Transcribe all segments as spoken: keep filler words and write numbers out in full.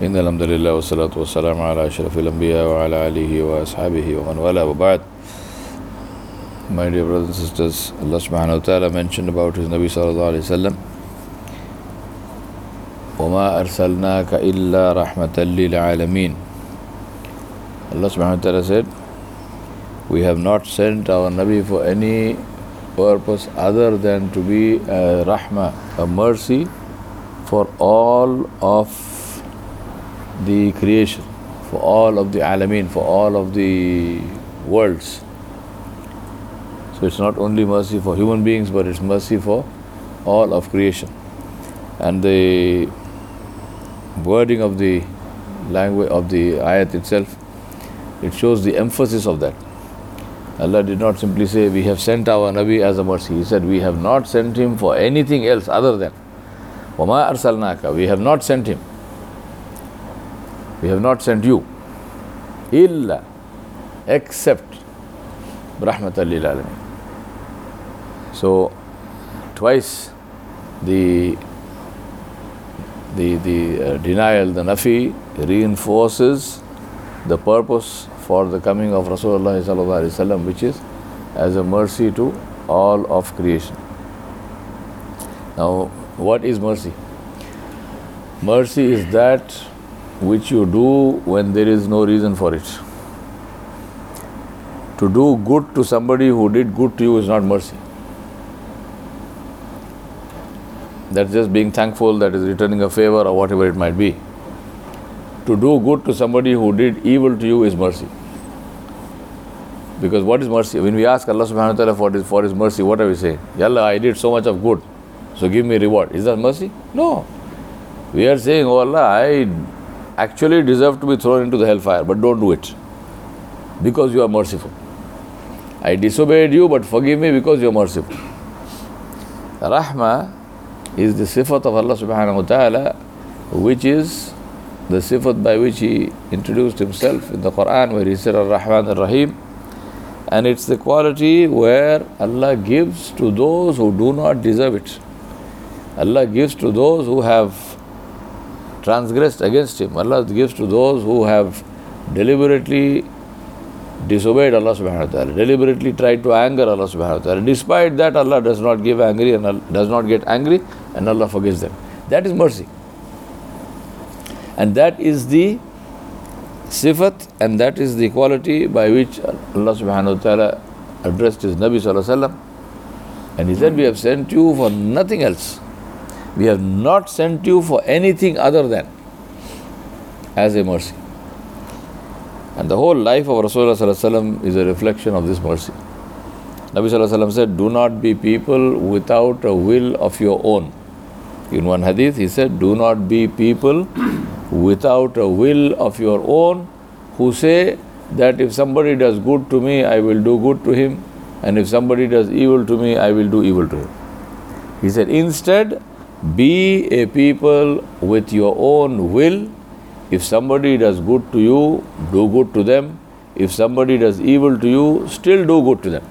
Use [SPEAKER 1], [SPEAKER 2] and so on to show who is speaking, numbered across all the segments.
[SPEAKER 1] إن الحمد لله والصلاة والسلام على أشرف الأنبياء وعلى آله وأصحابه ومن والاه وبعد. My dear brothers and sisters, Allah subhanahu wa ta'ala mentioned about His Nabi sallallahu alayhi wa sallam, وَمَا أَرْسَلْنَاكَ إِلَّا رَحْمَةً لِلْعَالَمِينَ. Allah subhanahu wa ta'ala said, we have not sent our Nabi for any purpose other than to be a rahmah, a mercy for all of the creation, for all of the alameen, for all of the worlds. So it's not only mercy for human beings, but it's mercy for all of creation. And the wording of the language of the ayat itself, it shows the emphasis of that. Allah did not simply say, we have sent our Nabi as a mercy. He said, we have not sent him for anything else other than وَمَا أَرْسَلْنَاكَ. We have not sent him. We have not sent you. إِلَّا, except رَحْمَةً لِلْعَالَمِينَ. So, twice the the the uh, denial, the nafi, reinforces the purpose for the coming of Rasulullah sallallahu alaihi wasallam, which is as a mercy to all of creation. Now, what is mercy? Mercy is that which you do when there is no reason for it. To do good to somebody who did good to you is not mercy. That's just being thankful, that is returning a favor or whatever it might be. To do good to somebody who did evil to you is mercy. Because what is mercy? When we ask Allah subhanahu wa ta'ala for his, for his mercy, what are we saying? Yalla, I did so much of good, so give me reward. Is that mercy? No. We are saying, oh Allah, I actually deserve to be thrown into the hellfire, but don't do it, because you are merciful. I disobeyed you, but forgive me because you are merciful. Rahmah is the sifat of Allah subhanahu wa ta'ala, which is the sifat by which He introduced Himself in the Quran, where He said Ar-Rahman Ar-Rahim. And it's the quality where Allah gives to those who do not deserve it. Allah gives to those who have transgressed against Him. Allah gives to those who have deliberately disobeyed Allah subhanahu wa ta'ala, deliberately tried to anger Allah subhanahu wa ta'ala. Despite that, Allah does not give angry and does not get angry, and Allah forgives them. That is mercy. And that is the sifat, and that is the quality by which Allah subhanahu wa ta'ala addressed His Nabi sallallahu alaihi wasallam. And He said, we have sent you for nothing else. We have not sent you for anything other than as a mercy. And the whole life of Rasulullah sallallahu alaihi wasallam is a reflection of this mercy. Nabi sallallahu alaihi wasallam said, do not be people without a will of your own. In one hadith, he said, do not be people without a will of your own, who say that if somebody does good to me, I will do good to him, and if somebody does evil to me, I will do evil to him. He said, instead, be a people with your own will. If somebody does good to you, do good to them. If somebody does evil to you, still do good to them.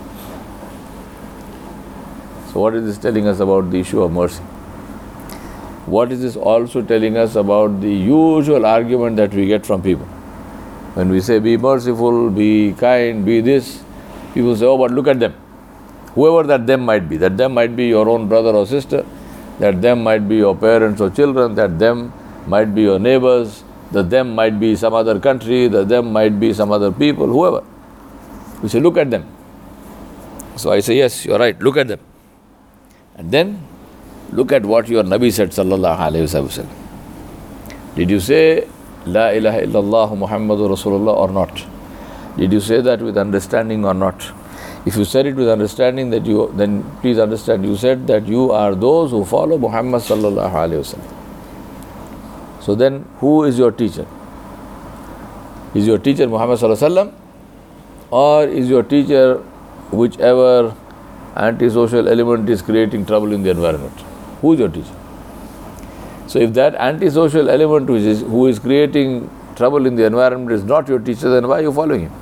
[SPEAKER 1] So what is this telling us about the issue of mercy? What is this also telling us about the usual argument that we get from people? When we say, be merciful, be kind, be this, people say, oh, but look at them. Whoever that them might be, that them might be your own brother or sister, that them might be your parents or children, that them might be your neighbors, that them might be some other country, that them might be some other people, whoever. We say, look at them. So I say, yes, you're right, look at them. And then, look at what your Nabi said, sallallahu alayhi wa sallam. Did you say, La ilaha illallah Muhammadur Rasulullah or not? Did you say that with understanding or not? If you said it with understanding, that you, then please understand, you said that you are those who follow Muhammad sallallahu alayhi wa sallam. So then, who is your teacher? Is your teacher Muhammad sallallahu alayhi wa sallam? Or is your teacher whichever antisocial element is creating trouble in the environment? Who is your teacher? So if that antisocial element which is, who is creating trouble in the environment is not your teacher, then why are you following him?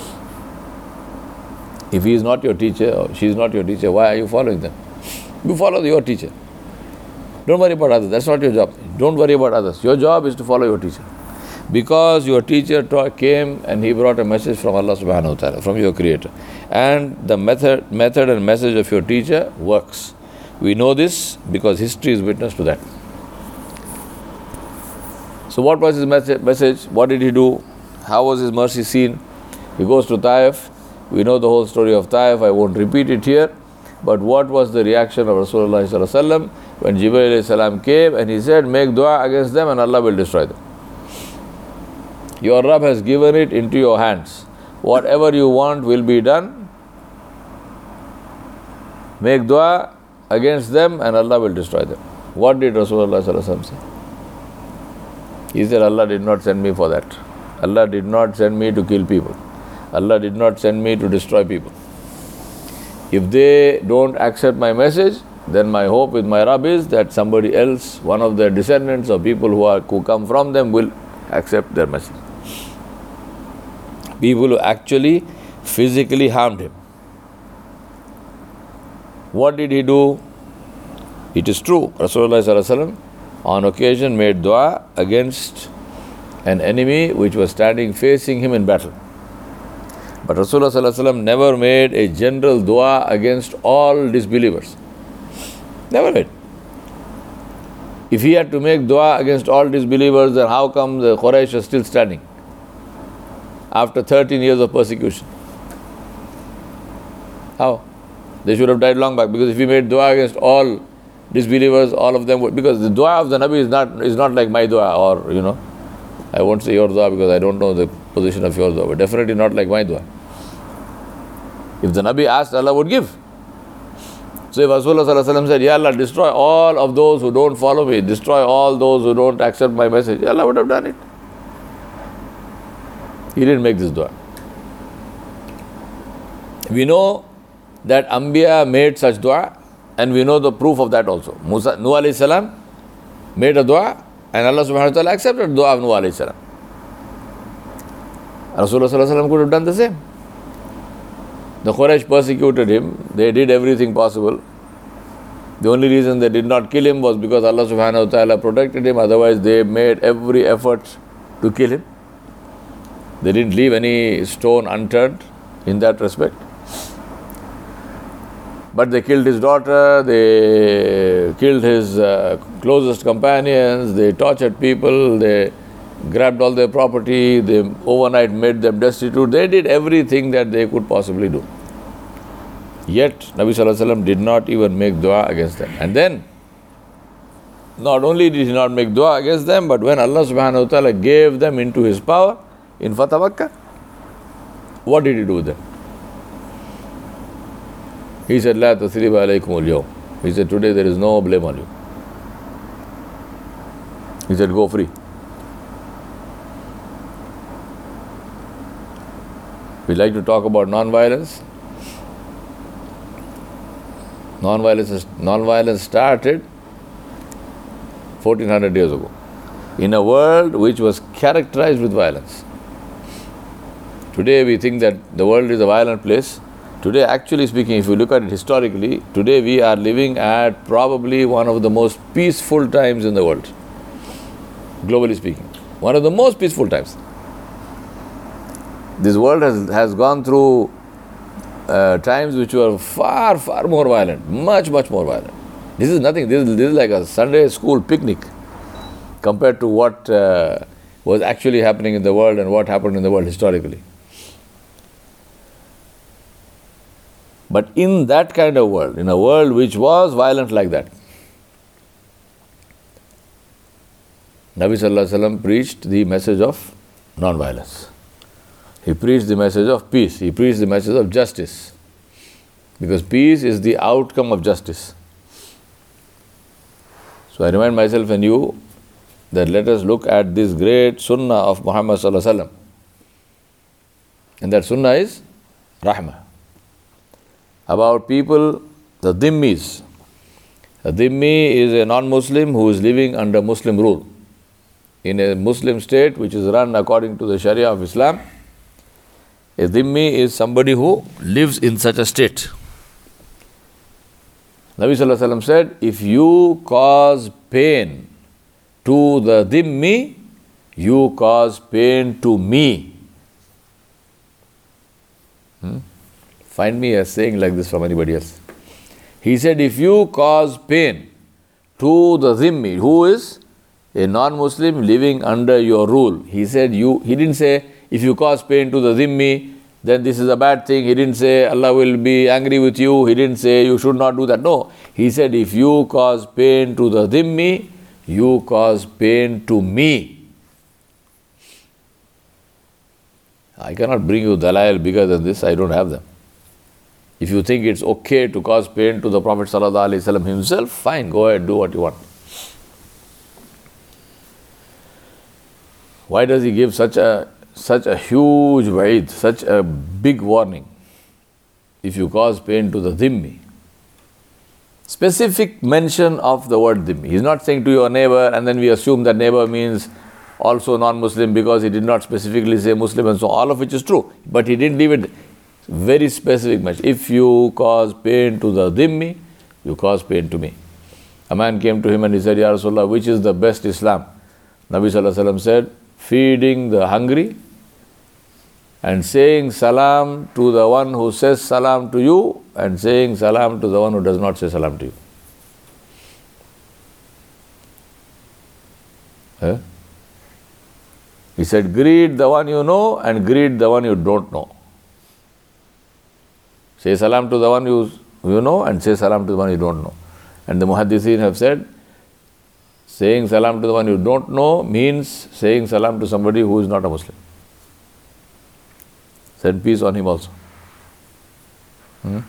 [SPEAKER 1] If he is not your teacher or she is not your teacher, why are you following them? You follow your teacher. Don't worry about others. That's not your job. Don't worry about others. Your job is to follow your teacher. Because your teacher taught, came and he brought a message from Allah subhanahu wa ta'ala, from your creator. And the method, method and message of your teacher works. We know this because history is witness to that. So what was his message? What did he do? How was his mercy seen? He goes to Taif. We know the whole story of Taif. I won't repeat it here. But what was the reaction of Rasulullah sallallahu alaihi wasallam when Jibreel alayhi salam came and he said, make dua against them and Allah will destroy them. Your Rabb has given it into your hands. Whatever you want will be done. Make dua against them and Allah will destroy them. What did Rasulullah sallallahu alaihi wasallam say? He said, Allah did not send me for that. Allah did not send me to kill people. Allah did not send me to destroy people. If they don't accept my message, then my hope with my Rabb is that somebody else, one of their descendants or people who are who come from them, will accept their message. People who actually physically harmed him. What did he do? It is true, Rasulullah sallallahu alaihi wasallam on occasion made dua against an enemy which was standing facing him in battle. But Rasulullah sallallahu alaihi wasallam never made a general dua against all disbelievers. Never made. If he had to make dua against all disbelievers, then how come the Quraysh are still standing after thirteen years of persecution? How? They should have died long back, because if he made dua against all disbelievers, all of them would, because the dua of the Nabi is not is not like my dua, or you know, I won't say your dua because I don't know the position of your dua, but definitely not like my dua. If the Nabi asked, Allah would give. So if Rasulullah sallallahu alaihi wasallam said, Ya Allah, destroy all of those who don't follow me, destroy all those who don't accept my message, Allah would have done it. He didn't make this dua. We know that Anbiya made such dua, and we know the proof of that also. Musa, Nuh alayhi salam made a dua, and Allah subhanahu wa ta'ala accepted dua of Nuh alayhi salam. Rasulullah sallallahu alaihi wasallam could have done the same. The Quraysh persecuted him. They did everything possible. The only reason they did not kill him was because Allah subhanahu wa ta'ala protected him. Otherwise, they made every effort to kill him. They didn't leave any stone unturned in that respect. But they killed his daughter, they killed his uh, closest companions, they tortured people, they grabbed all their property, they overnight made them destitute. They did everything that they could possibly do. Yet, Nabi sallallahu alaihi wasallam did not even make dua against them. And then, not only did he not make dua against them, but when Allah subhanahu wa ta'ala gave them into his power in Fatah Makkah, what did he do with them? He said, La tathriba alaykum al-yawm. He said, today there is no blame on you. He said, go free. We like to talk about non-violence. Non-violence, non-violence started fourteen hundred years ago in a world which was characterized with violence. Today we think that the world is a violent place. Today, actually speaking, if you look at it historically, today we are living at probably one of the most peaceful times in the world, globally speaking. One of the most peaceful times. This world has, has gone through uh, times which were far, far more violent, much, much more violent. This is nothing, this is, this is like a Sunday school picnic compared to what uh, was actually happening in the world and what happened in the world historically. But in that kind of world, in a world which was violent like that, Nabi sallallahu alaihi wasallam preached the message of non-violence. He preached the message of peace. He preached the message of justice. Because peace is the outcome of justice. So I remind myself and you that let us look at this great sunnah of Muhammad sallallahu alaihi wasallam. And that sunnah is rahmah. About people, the dhimmis. A dhimmi is a non-Muslim who is living under Muslim rule. In a Muslim state which is run according to the Sharia of Islam, a dhimmi is somebody who lives in such a state. Nabi Sallallahu Alaihi Wasallam said, if you cause pain to the dhimmi, you cause pain to me. Hmm? Find me a saying like this from anybody else. He said, if you cause pain to the dhimmi, who is a non-Muslim living under your rule. He said, you, he didn't say, if you cause pain to the dhimmi, then this is a bad thing. He didn't say, Allah will be angry with you. He didn't say, you should not do that. No. He said, if you cause pain to the dhimmi, you cause pain to me. I cannot bring you dalail bigger than this. I don't have them. If you think it's okay to cause pain to the Prophet Sallallahu Alaihi Wasallam himself, fine, go ahead, do what you want. Why does he give such a such a huge wa'id, such a big warning? If you cause pain to the dhimmi. Specific mention of the word dhimmi. He's not saying to your neighbor and then we assume that neighbor means also non-Muslim because he did not specifically say Muslim and so on, all of which is true. But he didn't leave it very specific mention. If you cause pain to the dhimmi, you cause pain to me. A man came to him and he said, Ya Rasulullah, which is the best Islam? Nabi Sallallahu Alaihi Wasallam said, feeding the hungry and saying salam to the one who says salam to you and saying salam to the one who does not say salam to you. Huh? He said, greet the one you know and greet the one you don't know. Say salam to the one you, you know and say salam to the one you don't know. And the muhaddithin have said, saying salam to the one you don't know means saying salam to somebody who is not a Muslim. Send peace on him also. Hmm?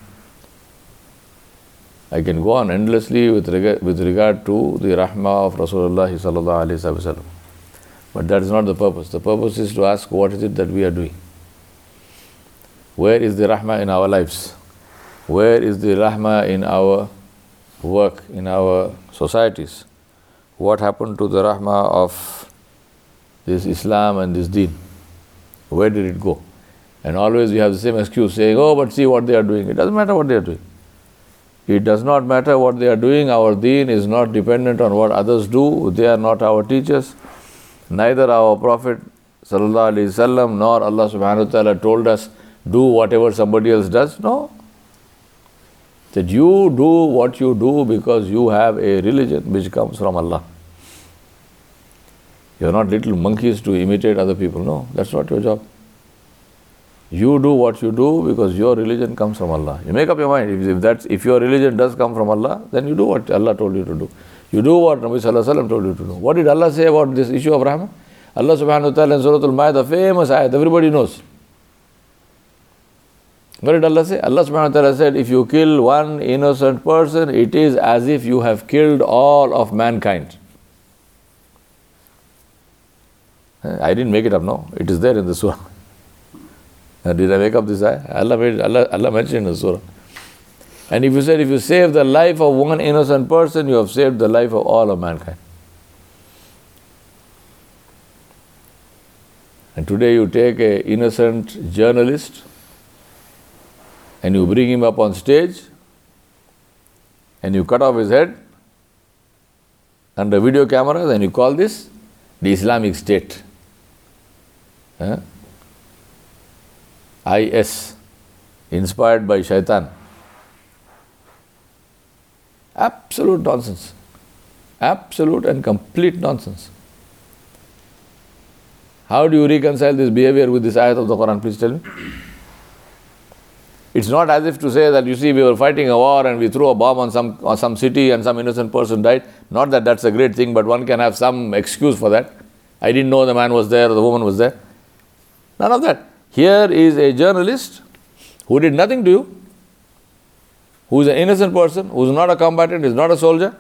[SPEAKER 1] I can go on endlessly with regard, with regard to the rahmah of Rasulullah Sallallahu Alaihi Wasallam. But that is not the purpose. The purpose is to ask, what is it that we are doing? Where is the rahmah in our lives? Where is the rahmah in our work, in our societies? What happened to the rahmah of this Islam and this deen? Where did it go? And always we have the same excuse saying, oh, but see what they are doing. It doesn't matter what they are doing. It does not matter what they are doing. Our deen is not dependent on what others do. They are not our teachers. Neither our Prophet Sallallahu Alaihi Wasallam nor Allah Subhanahu Wa Ta'ala told us, do whatever somebody else does. No. That you do what you do because you have a religion which comes from Allah. You are not little monkeys to imitate other people. No, that's not your job. You do what you do because your religion comes from Allah. You make up your mind. If, if, that's, if your religion does come from Allah, then you do what Allah told you to do. You do what Nabi Sallallahu Alaihi Wasallam told you to do. What did Allah say about this issue of rahmah? Allah Subhanahu Wa Ta'ala in Surah Al-Ma'idah, famous ayat, everybody knows. What did Allah say? Allah Subhanahu Wa Ta'ala said, if you kill one innocent person, it is as if you have killed all of mankind. I didn't make it up, no. It is there in the surah. Did I make up this ayah? Allah, made, Allah, Allah mentioned in the surah. And if you said, if you save the life of one innocent person, you have saved the life of all of mankind. And today you take an innocent journalist and you bring him up on stage and you cut off his head under video cameras and you call this the Islamic State. Huh? I S, inspired by Shaitan. Absolute nonsense. Absolute and complete nonsense. How do you reconcile this behavior with this ayat of the Quran? Please tell me. It's not as if to say that, you see, we were fighting a war and we threw a bomb on some, on some city and some innocent person died. Not that that's a great thing, but one can have some excuse for that. I didn't know the man was there or the woman was there. None of that. Here is a journalist who did nothing to you, who is an innocent person, who is not a combatant, is not a soldier.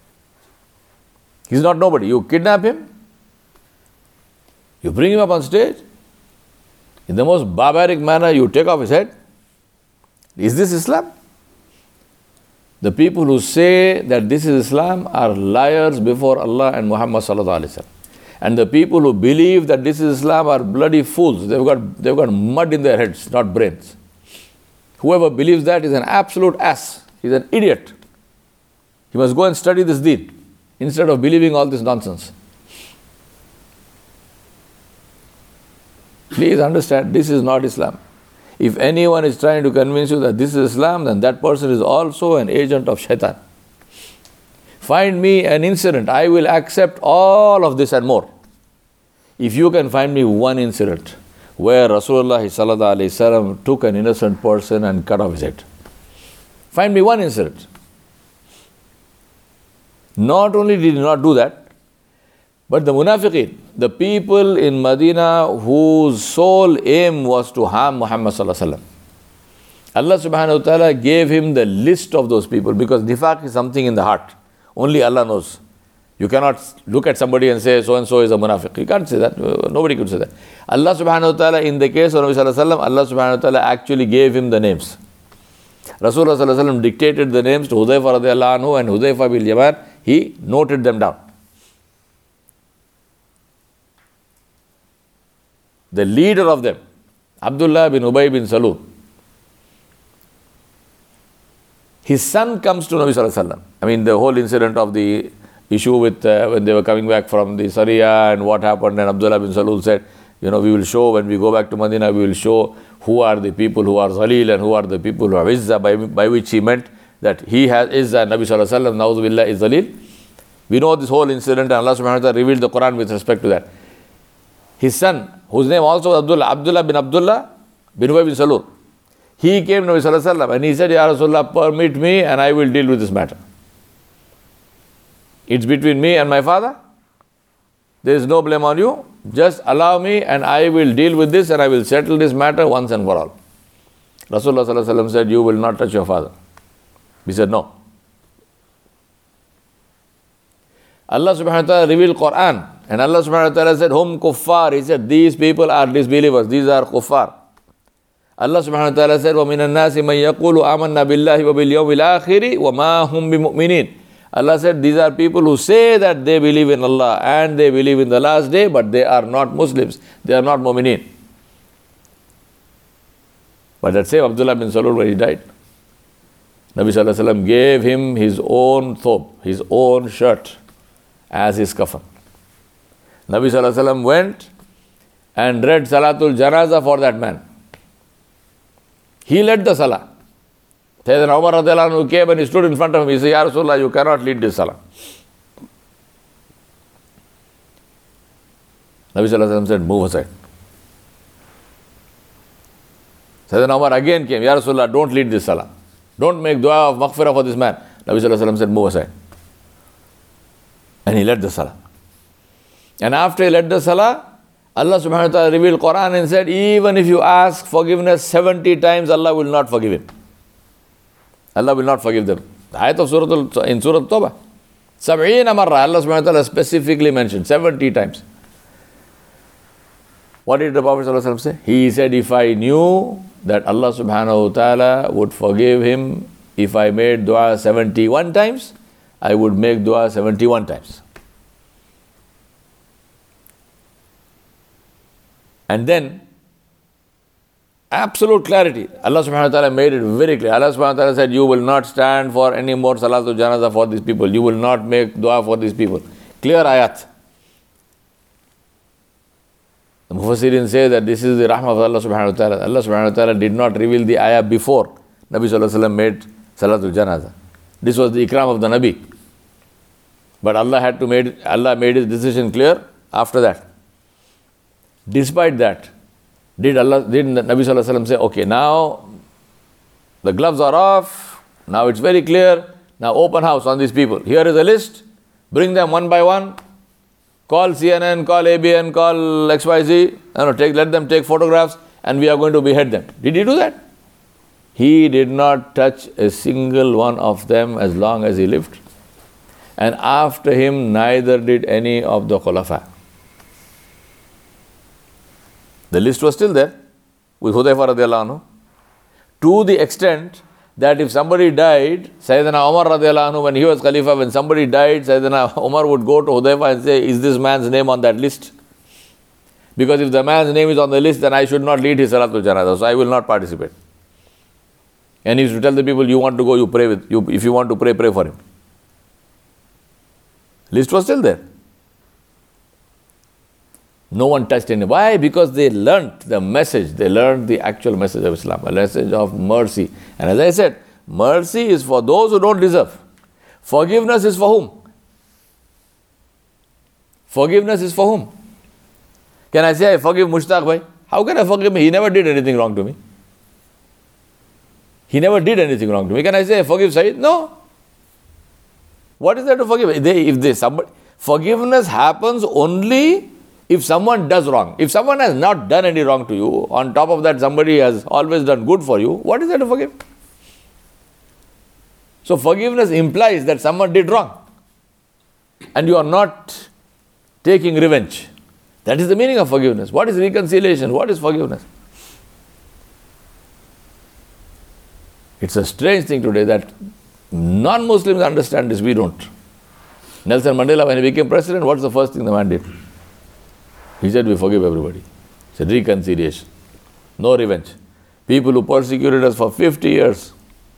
[SPEAKER 1] He is not nobody. You kidnap him, you bring him up on stage, in the most barbaric manner you take off his head. Is this Islam? The people who say that this is Islam are liars before Allah and Muhammad Sallallahu Alaihi Wasallam. And the people who believe that this is Islam are bloody fools. They've got, they've got mud in their heads, not brains. Whoever believes that is an absolute ass. He's an idiot. He must go and study this deen instead of believing all this nonsense. Please understand, this is not Islam. If anyone is trying to convince you that this is Islam, then that person is also an agent of shaitan. Find me an incident, I will accept all of this and more. If you can find me one incident where Rasulullah sallallahu alaihi wasallam took an innocent person and cut off his head. Find me one incident. Not only did he not do that, but the munafiqeen, the people in Medina whose sole aim was to harm Muhammad sallallahu alaihi wasallam. Allah subhanahu wa ta'ala gave him the list of those people, because nifaq is something in the heart. Only Allah knows. You cannot look at somebody and say, so and so is a munafiq. You can't say that. Nobody could say that. Allah subhanahu wa ta'ala, in the case of Nabi sallallahu alaihi wasallam, Allah subhanahu wa ta'ala actually gave him the names. Rasulullah sallallahu alaihi wasallam dictated the names to Hudayfa radiallahu anhu and Hudayfa bil Yaman. He noted them down. The leader of them, Abdullah bin Ubay bin Salul, his son comes to Nabi sallallahu alaihi wasallam. I mean, the whole incident of the issue with uh, when they were coming back from the Sariya and what happened, and Abdullah bin Salul said, you know, we will show, when we go back to Medina, we will show who are the people who are Zalil and who are the people who have Izzah, by, by which he meant that he has Izzah, Nabi sallallahu alaihi wasallam, Na'udhu billah, is Zalil. We know this whole incident, and Allah subhanahu wa ta'ala revealed the Quran with respect to that. His son, whose name also was Abdullah, Abdullah bin Abdullah bin Ubay bin Salul, he came to Nabi sallallahu alaihi wasallam and he said, Ya Rasulullah, permit me and I will deal with this matter. It's between me and my father. There is no blame on you. Just allow me and I will deal with this and I will settle this matter once and for all. Rasulullah sallallahu alaihi wasallam said, you will not touch your father. He said, no. Allah subhanahu wa ta'ala revealed Quran, and Allah subhanahu wa ta'ala said, hum kuffar. He said, these people are disbelievers, these are kuffar. Allah subhanahu wa ta'ala said, وَمِنَ النَّاسِ مَنْ يَقُولُ آمَنَّا بِاللَّهِ وَبِالْيَوْمِ الْآخِرِ وَمَا هُمْ بِمُؤْمِنِينَ. Allah said, these are people who say that they believe in Allah and they believe in the last day, but they are not Muslims, they are not mu'mineen. But that same Abdullah bin Salul, when he died, Nabi sallallahu alaihi wasallam gave him his own thob, his own shirt, as his kafan. Nabi sallallahu alaihi wasallam went and read Salatul Janaza for that man. He led the Salah. Sayyidina Umar radiallahu anhu came and he stood in front of him. He said, Ya Rasulullah, you cannot lead this Salah. Nabi sallallahu alaihi wasallam said, move aside. Sayyidina Umar again came, Ya Rasulullah, don't lead this Salah. Don't make dua of maghfirah for this man. Nabi sallallahu alaihi wasallam said, move aside. And he led the Salah. And after he led the Salah, Allah subhanahu wa ta'ala revealed Quran and said, even if you ask forgiveness seventy times, Allah will not forgive him. Allah will not forgive them. The ayat of Surah in Surah Tawbah. Sab'eena marra, Allah subhanahu wa ta'ala specifically mentioned, seventy times. What did the Prophet sallallahu alaihi wasallam say? He said, if I knew that Allah subhanahu wa ta'ala would forgive him if I made dua seventy-one times, I would make dua seventy-one times. And then, absolute clarity. Allah subhanahu wa ta'ala made it very clear. Allah subhanahu wa ta'ala said, you will not stand for any more Salatul Janaza for these people. You will not make dua for these people. Clear ayat. The Mufassirin say that this is the rahmah of Allah subhanahu wa ta'ala. Allah subhanahu wa ta'ala did not reveal the ayah before Nabi sallallahu alaihi wasallam made Salatul Janaza. This was the ikram of the Nabi. But Allah had to made Allah made his decision clear after that. Despite that, did Allah did Nabi sallallahu alaihi wasallam say, okay, now the gloves are off, now it's very clear, now open house on these people. Here is a list, bring them one by one, call C N N, call A B N, call X Y Z, know, take, let them take photographs and we are going to behead them. Did he do that? He did not touch a single one of them as long as he lived. And after him, neither did any of the Khulafa. The list was still there with Hudayfa radiallahu anhu, to the extent that if somebody died, Sayyidina Umar radiallahu anhu, when he was Khalifa, when somebody died, Sayyidina Umar would go to Hudayfa and say, is this man's name on that list? Because if the man's name is on the list, then I should not lead his Salatul Janazah, so I will not participate. And he used to tell the people, you want to go, you pray with, you, if you want to pray, pray for him. List was still there. No one touched any. Why? Because they learnt the message. They learned the actual message of Islam, a message of mercy. And as I said, mercy is for those who don't deserve. Forgiveness is for whom? Forgiveness is for whom? Can I say I forgive Mushtaq bhai? How can I forgive him? He never did anything wrong to me. He never did anything wrong to me. Can I say I forgive Saeed? No. What is there to forgive? If they, if they, somebody, forgiveness happens only if someone does wrong. If someone has not done any wrong to you, on top of that somebody has always done good for you, what is there to forgive? So forgiveness implies that someone did wrong. And you are not taking revenge. That is the meaning of forgiveness. What is reconciliation? What is forgiveness? It's a strange thing today that non-Muslims understand this, we don't. Nelson Mandela, when he became president, what's the first thing the man did? He said, we forgive everybody. He said, reconciliation. No revenge. People who persecuted us for fifty years,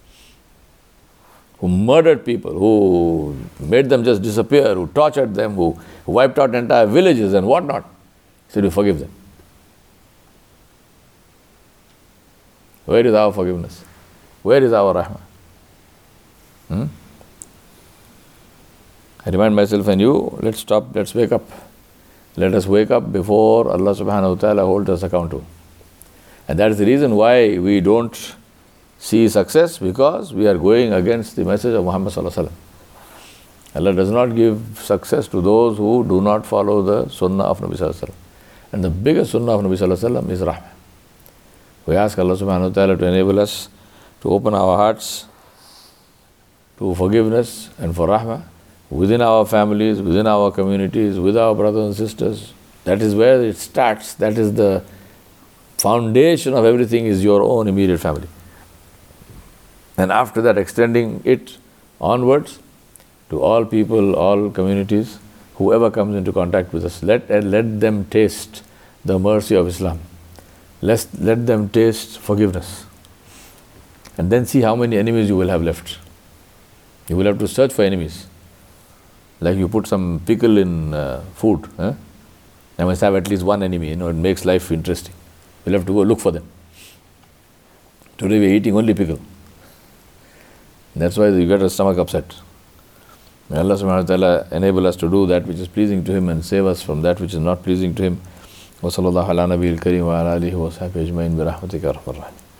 [SPEAKER 1] who murdered people, who made them just disappear, who tortured them, who wiped out entire villages and whatnot. He said, we forgive them. Where is our forgiveness? Where is our rahmah? Hmm? I remind myself and you, let's stop, let's wake up. Let us wake up before Allah subhanahu wa ta'ala holds us accountable. And that is the reason why we don't see success, because we are going against the message of Muhammad sallallahu alaihi wasallam. Allah does not give success to those who do not follow the sunnah of Nabi sallallahu alaihi wasallam. And the biggest sunnah of Nabi sallallahu alaihi wasallam is rahmah. We ask Allah subhanahu wa ta'ala to enable us to open our hearts to forgiveness and for rahmah within our families, within our communities, with our brothers and sisters. That is where it starts. That is the foundation of everything, is your own immediate family. And after that, extending it onwards to all people, all communities, whoever comes into contact with us. Let, let them taste the mercy of Islam. Let, let them taste forgiveness. And then see how many enemies you will have left. You will have to search for enemies. Like you put some pickle in uh, food. Eh? I must have at least one enemy. You know, it makes life interesting. You'll have to go look for them. Today we are eating only pickle. That's why you get a stomach upset. May Allah subhanahu wa ta'ala enable us to do that which is pleasing to Him and save us from that which is not pleasing to Him. Wa sallallahu ala nabiyil kareem wa ala alihi wa sahbihi ajma'in bi rahmatika arhamar rahimin.